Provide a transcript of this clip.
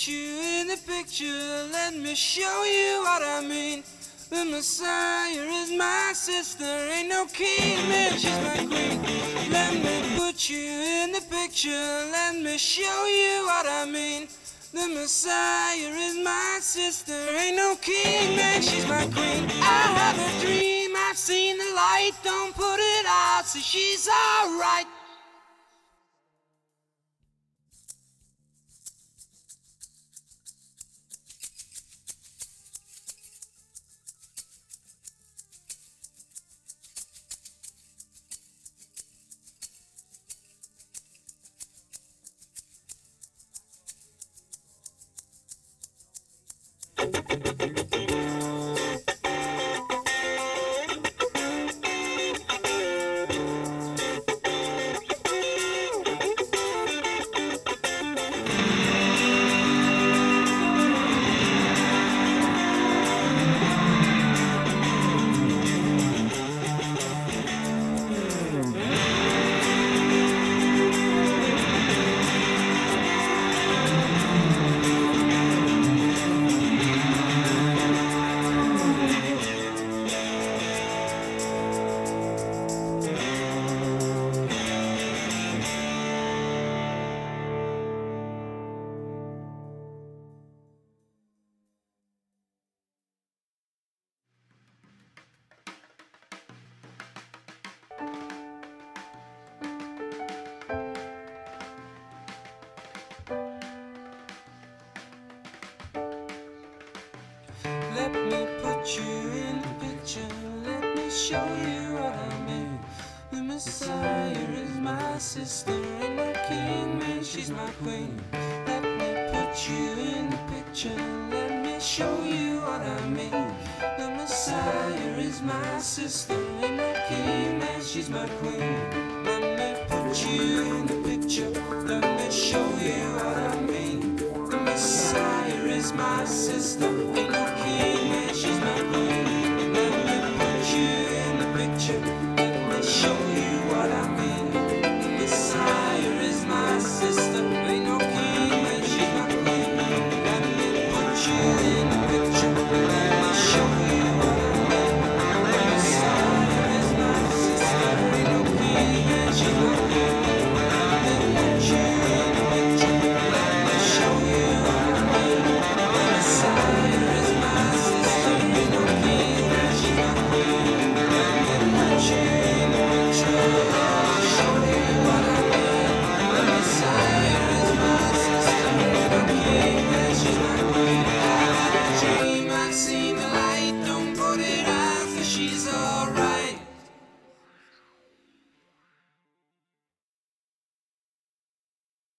put you in the picture, let me show you what I mean. The Messiah is my sister, ain't no king, man, she's my queen. Let me put you in the picture, let me show you what I mean. The Messiah is my sister, ain't no king, man, she's my queen. I have a dream, I've seen the light, don't put it out, so she's alright. Let me put you in the picture, let me show you what I mean. The Messiah is my sister, and the king, man, she's my queen. Let me put you in the picture, let me show you what I mean. The Messiah is my sister, and the king, man, she's my queen. Let me put you in the picture, let me show you what I mean. The Messiah is my sister, ain't no king, man, she's my queen.